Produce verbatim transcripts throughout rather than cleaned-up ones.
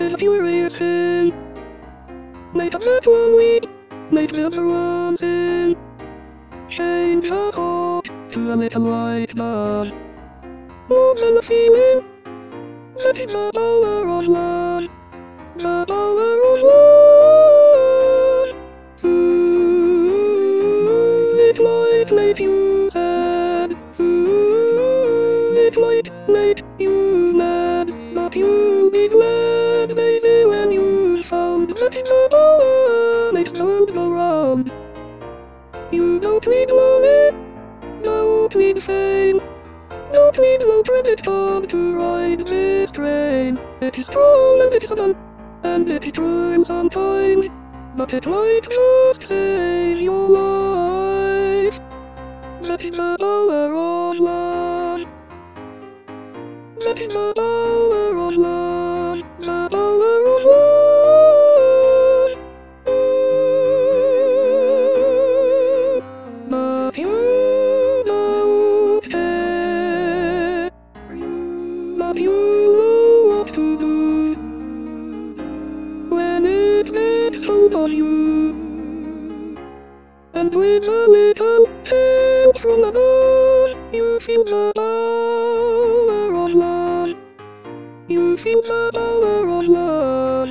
is a furious sin. Make up that one week, make the other one sin. Change her heart to a little white man. More than a feeling, that is the power of love. The power of love. Ooh, it might make you sad. Ooh, it might make you mad. But you'll be glad, baby, when you found that the power makes the world go round. You don't need money, don't need fame, don't need no credit card to ride this train. It is strong and it's sudden, and it is true sometimes, but it might just save your life. That is the power of love. That is the power of love. The power of love. Ooh, but you don't care. But you know what to do when it takes hold on you. And with a little help from above, you feel the power of love. You feel the power of love.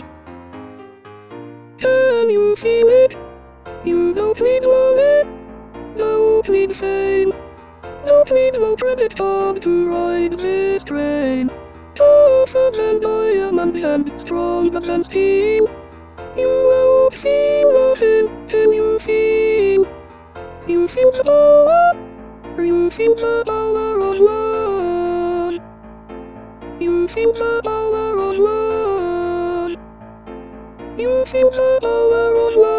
Can you feel it? You don't need money, don't need fame, don't need no credit card to ride this train. Tougher than diamonds and stronger than steel. You won't feel nothing till you feel. You feel the power. You feel the power of love. You feel the power of love. You feel the power of love.